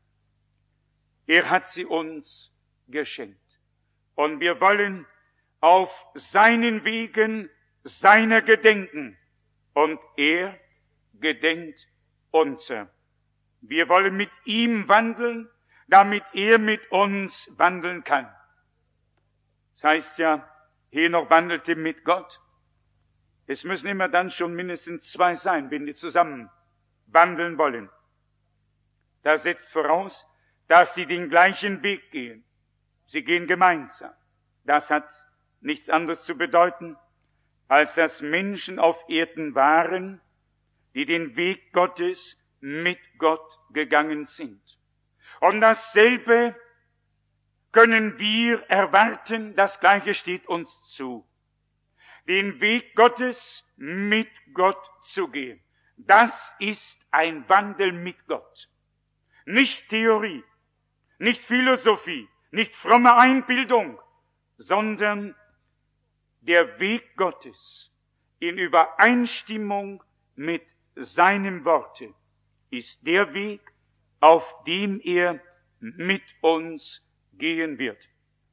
Er hat sie uns geschenkt. Und wir wollen auf seinen Wegen seiner gedenken. Und er gedenkt unser. Wir wollen mit ihm wandeln, damit er mit uns wandeln kann. Das heißt ja, Henoch wandelte mit Gott. Es müssen immer dann schon mindestens zwei sein, wenn die zusammen wandeln wollen. Das setzt voraus, dass sie den gleichen Weg gehen. Sie gehen gemeinsam. Das hat nichts anderes zu bedeuten, als dass Menschen auf Erden waren, die den Weg Gottes mit Gott gegangen sind. Und dasselbe können wir erwarten, das Gleiche steht uns zu. Den Weg Gottes mit Gott zu gehen. Das ist ein Wandel mit Gott. Nicht Theorie, nicht Philosophie, nicht fromme Einbildung, sondern der Weg Gottes in Übereinstimmung mit seinem Worte ist der Weg, auf dem er mit uns gehen wird.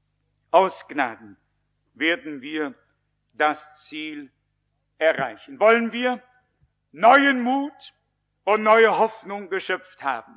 Aus Gnaden werden wir das Ziel erreichen. Wollen wir neuen Mut und neue Hoffnung geschöpft haben,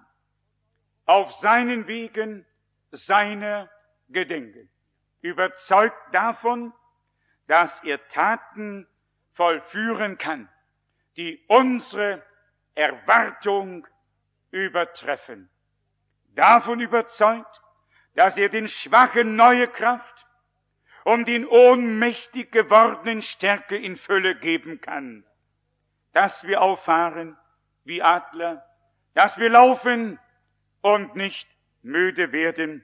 auf seinen Wegen seiner gedenken, überzeugt davon, dass er Taten vollführen kann, die unsere Erwartung übertreffen. Davon überzeugt, dass er den Schwachen neue Kraft und den ohnmächtig gewordenen Stärke in Fülle geben kann, dass wir auffahren wie Adler, dass wir laufen und nicht müde werden,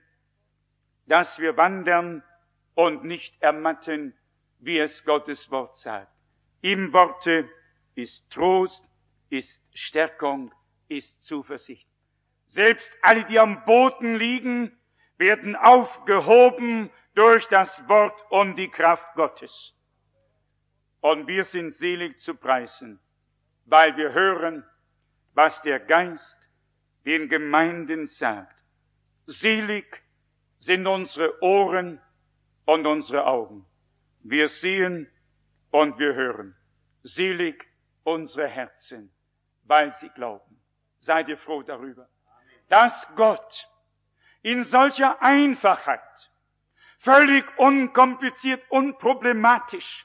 dass wir wandern und nicht ermatten, wie es Gottes Wort sagt. Im Worte ist Trost, ist Stärkung, ist Zuversicht. Selbst alle, die am Boden liegen, werden aufgehoben durch das Wort und die Kraft Gottes. Und wir sind selig zu preisen, weil wir hören, was der Geist den Gemeinden sagt. Selig sind unsere Ohren und unsere Augen. Wir sehen und wir hören. Selig unsere Herzen, weil sie glauben. Seid ihr froh darüber, dass Gott in solcher Einfachheit, völlig unkompliziert, unproblematisch,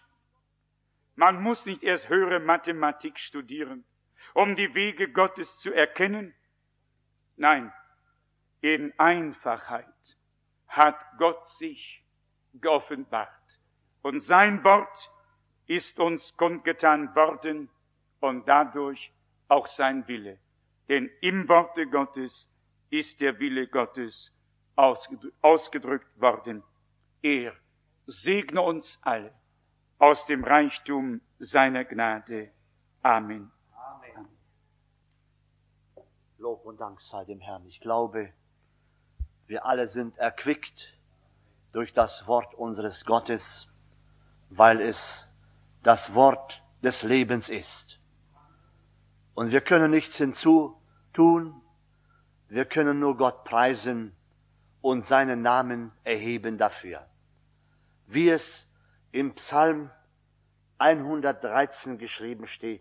man muss nicht erst höhere Mathematik studieren, um die Wege Gottes zu erkennen. Nein, in Einfachheit hat Gott sich geoffenbart. Und sein Wort ist uns kundgetan worden und dadurch auch sein Wille. Denn im Worte Gottes ist der Wille Gottes ausgedrückt worden. Er segne uns alle aus dem Reichtum seiner Gnade. Amen. Amen. Lob und Dank sei dem Herrn. Ich glaube, wir alle sind erquickt durch das Wort unseres Gottes, weil es das Wort des Lebens ist. Und wir können nichts hinzutun, wir können nur Gott preisen und seinen Namen erheben dafür. Wie es im Psalm 113 geschrieben steht: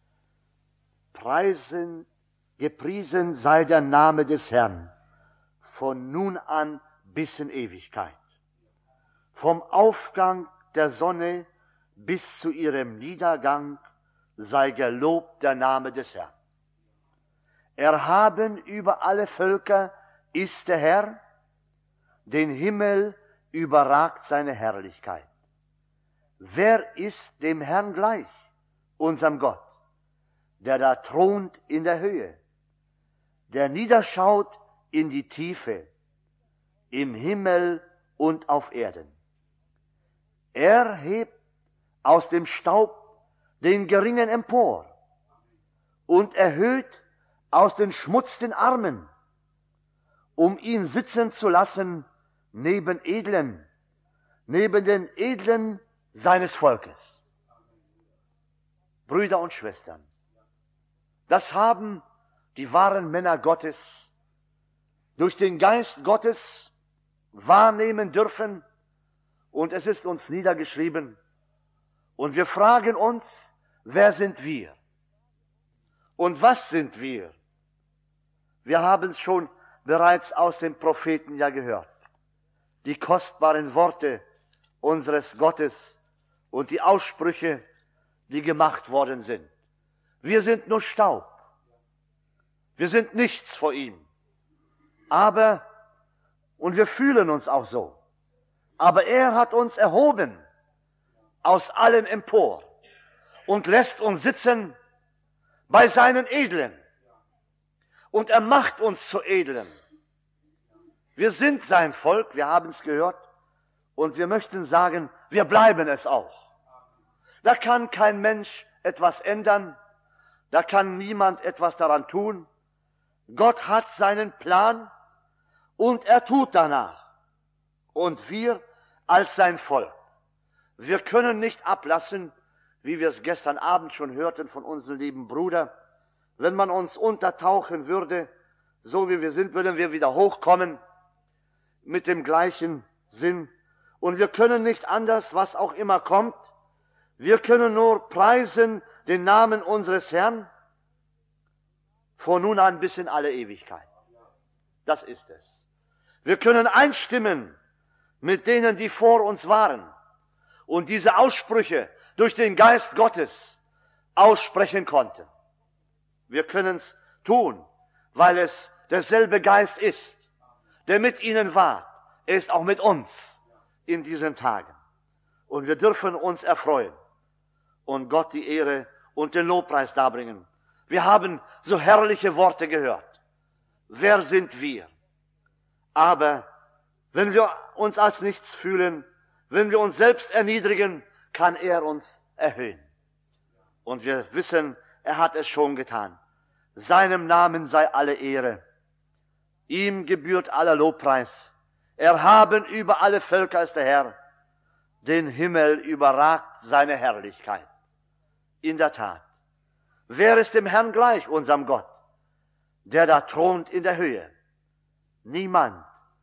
Gepriesen sei der Name des Herrn, von nun an bis in Ewigkeit. Vom Aufgang der Sonne bis zu ihrem Niedergang sei gelobt der Name des Herrn. Erhaben über alle Völker ist der Herr, den Himmel überragt seine Herrlichkeit. Wer ist dem Herrn gleich, unserem Gott, der da thront in der Höhe, der niederschaut in die Tiefe, im Himmel und auf Erden. Er hebt aus dem Staub den Geringen empor und erhöht aus den Schmutz den Armen, um ihn sitzen zu lassen neben Edlen, neben den Edlen seines Volkes. Brüder und Schwestern, das haben die wahren Männer Gottes durch den Geist Gottes wahrnehmen dürfen, und es ist uns niedergeschrieben. Und wir fragen uns, wer sind wir? Und was sind wir? Wir haben es schon bereits aus den Propheten ja gehört. Die kostbaren Worte unseres Gottes und die Aussprüche, die gemacht worden sind. Wir sind nur Staub. Wir sind nichts vor ihm. Und wir fühlen uns auch so. Aber er hat uns erhoben aus allem empor und lässt uns sitzen bei seinen Edlen. Und er macht uns zu Edlen. Wir sind sein Volk, wir haben es gehört, und wir möchten sagen, wir bleiben es auch. Da kann kein Mensch etwas ändern, da kann niemand etwas daran tun. Gott hat seinen Plan und er tut danach. Und wir als sein Volk, wir können nicht ablassen, wie wir es gestern Abend schon hörten von unserem lieben Bruder, wenn man uns untertauchen würde, so wie wir sind, würden wir wieder hochkommen mit dem gleichen Sinn. Und wir können nicht anders, was auch immer kommt. Wir können nur preisen den Namen unseres Herrn von nun an bis in alle Ewigkeit. Das ist es. Wir können einstimmen mit denen, die vor uns waren und diese Aussprüche durch den Geist Gottes aussprechen konnten. Wir können es tun, weil es derselbe Geist ist, der mit ihnen war. Er ist auch mit uns in diesen Tagen. Und wir dürfen uns erfreuen und Gott die Ehre und den Lobpreis darbringen. Wir haben so herrliche Worte gehört. Wer sind wir? Aber wenn wir uns als nichts fühlen, wenn wir uns selbst erniedrigen, kann er uns erhöhen. Und wir wissen, er hat es schon getan. Seinem Namen sei alle Ehre. Ihm gebührt aller Lobpreis. Erhaben über alle Völker ist der Herr. Den Himmel überragt seine Herrlichkeit. In der Tat. Wer ist dem Herrn gleich, unserem Gott, der da thront in der Höhe? Niemand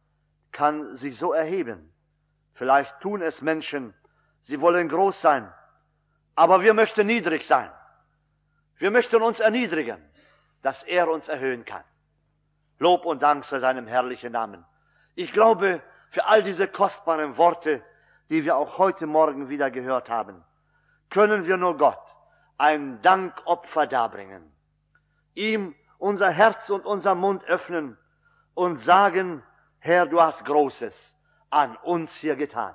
kann sich so erheben. Vielleicht tun es Menschen, sie wollen groß sein, aber wir möchten niedrig sein. Wir möchten uns erniedrigen, dass er uns erhöhen kann. Lob und Dank sei seinem herrlichen Namen. Ich glaube, für all diese kostbaren Worte, die wir auch heute Morgen wieder gehört haben, können wir nur Gott ein Dankopfer darbringen. Ihm unser Herz und unser Mund öffnen und sagen, Herr, du hast Großes an uns hier getan.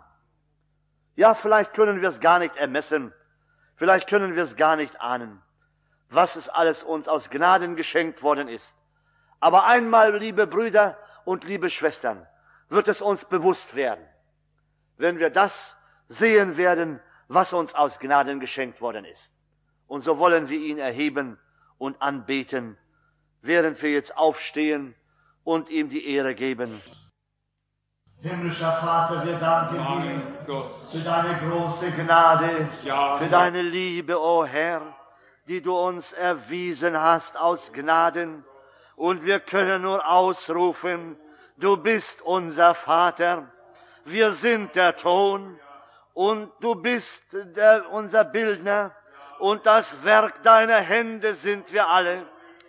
Ja, vielleicht können wir es gar nicht ermessen, vielleicht können wir es gar nicht ahnen, was es alles uns aus Gnaden geschenkt worden ist. Aber einmal, liebe Brüder und liebe Schwestern, wird es uns bewusst werden, wenn wir das sehen werden, was uns aus Gnaden geschenkt worden ist. Und so wollen wir ihn erheben und anbeten, während wir jetzt aufstehen und ihm die Ehre geben. Himmlischer Vater, wir danken dir für deine große Gnade, für deine Liebe, o Herr, die du uns erwiesen hast aus Gnaden. Und wir können nur ausrufen, du bist unser Vater, wir sind der Ton und du bist unser Bildner und das Werk deiner Hände sind wir alle.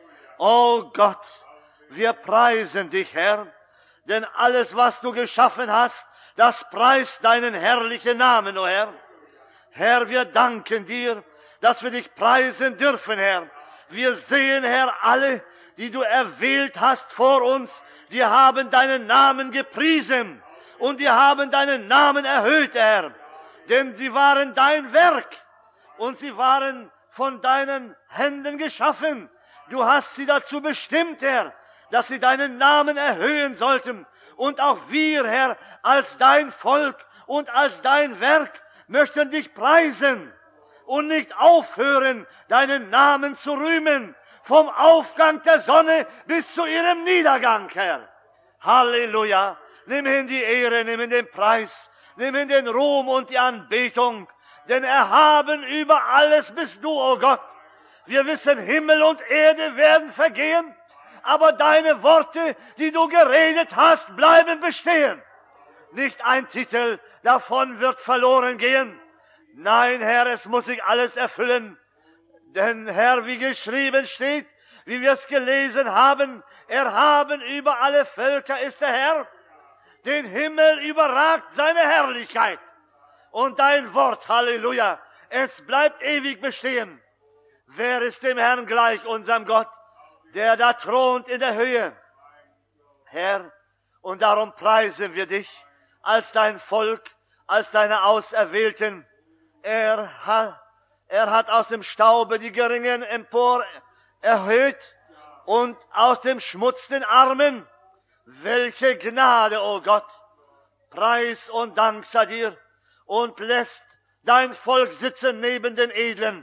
O Gott, wir preisen dich, Herr, denn alles, was du geschaffen hast, das preist deinen herrlichen Namen, o Herr. Herr, wir danken dir, dass wir dich preisen dürfen, Herr. Wir sehen, Herr, alle, die du erwählt hast vor uns, die haben deinen Namen gepriesen und die haben deinen Namen erhöht, Herr. Denn sie waren dein Werk und sie waren von deinen Händen geschaffen. Du hast sie dazu bestimmt, Herr, dass sie deinen Namen erhöhen sollten. Und auch wir, Herr, als dein Volk und als dein Werk möchten dich preisen und nicht aufhören, deinen Namen zu rühmen, vom Aufgang der Sonne bis zu ihrem Niedergang, Herr. Halleluja! Nimm hin die Ehre, nimm hin den Preis, nimm hin den Ruhm und die Anbetung, denn erhaben über alles bist du, o Gott. Wir wissen, Himmel und Erde werden vergehen, aber deine Worte, die du geredet hast, bleiben bestehen. Nicht ein Titel davon wird verloren gehen. Nein, Herr, es muss sich alles erfüllen. Denn, Herr, wie geschrieben steht, wie wir es gelesen haben, erhaben über alle Völker ist der Herr. Den Himmel überragt seine Herrlichkeit. Und dein Wort, Halleluja, es bleibt ewig bestehen. Wer ist dem Herrn gleich, unserem Gott, der da thront in der Höhe? Herr, und darum preisen wir dich als dein Volk, als deine Auserwählten. Er hat aus dem Staube die Geringen empor erhöht und aus dem Schmutz den Armen. Welche Gnade, o Gott! Preis und Dank sei dir und lässt dein Volk sitzen neben den Edlen.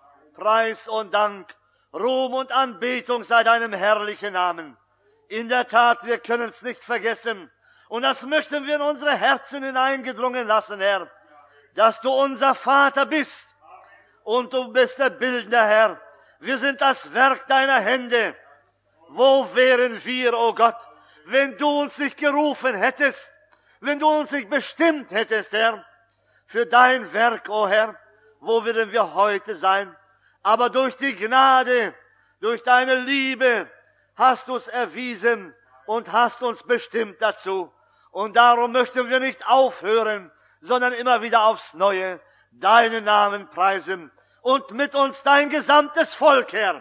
Preis und Dank, Ruhm und Anbetung sei deinem herrlichen Namen. In der Tat, wir können es nicht vergessen. Und das möchten wir in unsere Herzen hineingedrungen lassen, Herr, dass du unser Vater bist. Und du bist der Bildner, Herr. Wir sind das Werk deiner Hände. Wo wären wir, o Gott, wenn du uns nicht gerufen hättest, wenn du uns nicht bestimmt hättest, Herr, für dein Werk, o Herr, wo würden wir heute sein? Aber durch die Gnade, durch deine Liebe hast du es erwiesen und hast uns bestimmt dazu. Und darum möchten wir nicht aufhören, sondern immer wieder aufs Neue deinen Namen preisen und mit uns dein gesamtes Volk, Herr.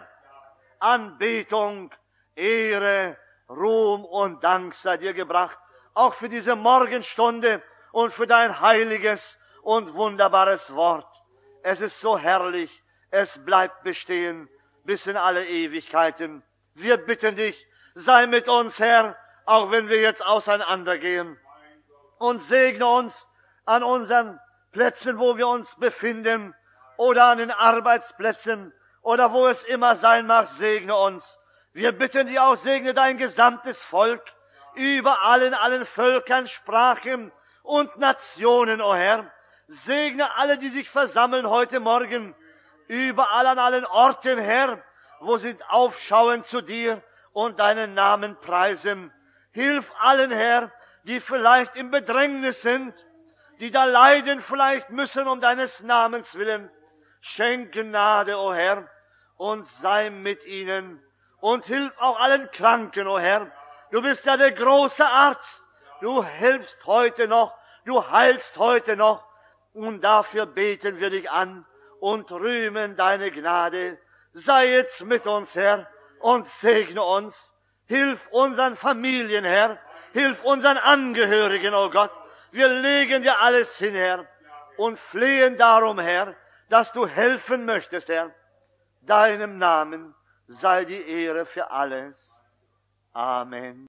Anbetung, Ehre, Ruhm und Dank sei dir gebracht, auch für diese Morgenstunde und für dein heiliges und wunderbares Wort. Es ist so herrlich, es bleibt bestehen bis in alle Ewigkeiten. Wir bitten dich, sei mit uns, Herr, auch wenn wir jetzt auseinandergehen. Und segne uns an unseren Plätzen, wo wir uns befinden, oder an den Arbeitsplätzen, oder wo es immer sein mag, segne uns. Wir bitten dich auch, segne dein gesamtes Volk, über allen Völkern, Sprachen und Nationen, o Herr. Segne alle, die sich versammeln heute Morgen, überall an allen Orten, Herr, wo sie aufschauen zu dir und deinen Namen preisen. Hilf allen, Herr, die vielleicht im Bedrängnis sind, die da leiden vielleicht müssen um deines Namens willen. Schenk Gnade, o Herr, und sei mit ihnen. Und hilf auch allen Kranken, o Herr. Du bist ja der große Arzt. Du hilfst heute noch, du heilst heute noch. Und dafür beten wir dich an und rühmen deine Gnade. Sei jetzt mit uns, Herr, und segne uns. Hilf unseren Familien, Herr. Hilf unseren Angehörigen, o Gott. Wir legen dir alles hin, Herr, und flehen darum, Herr, dass du helfen möchtest, Herr. Deinem Namen sei die Ehre für alles. Amen.